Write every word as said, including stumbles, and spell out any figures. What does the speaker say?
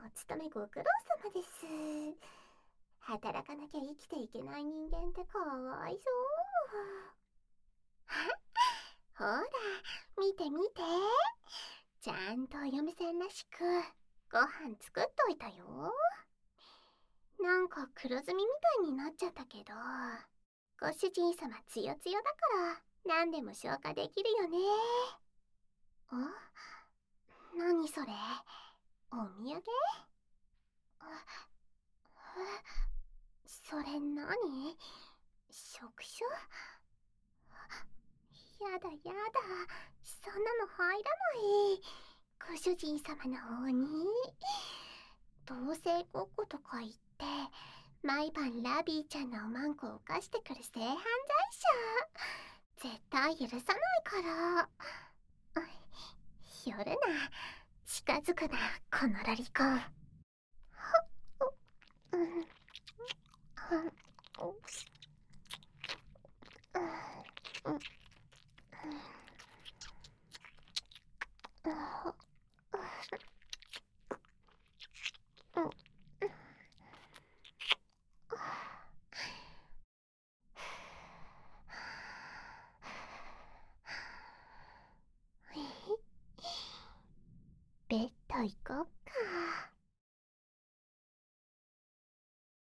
勤めご苦労様です。働かなきゃ生きていけない人間ってかわいそう。ほら、見て見て。ちゃんとお嫁さんらしくご飯作っといたよ。なんか黒ずみみたいになっちゃったけど、ご主人様つよつよだから何でも消化できるよね。あ、何それ、お土産？あ、それ何？触手？やだやだ、そんなの入らない。ご主人様の方に同性ごっことか言って毎晩ラビーちゃんのおまんこを犯してくる性犯罪者、絶対許さないから。寄るな、近づくな、このラリコン。うん、うん、うん、ベッド行こう。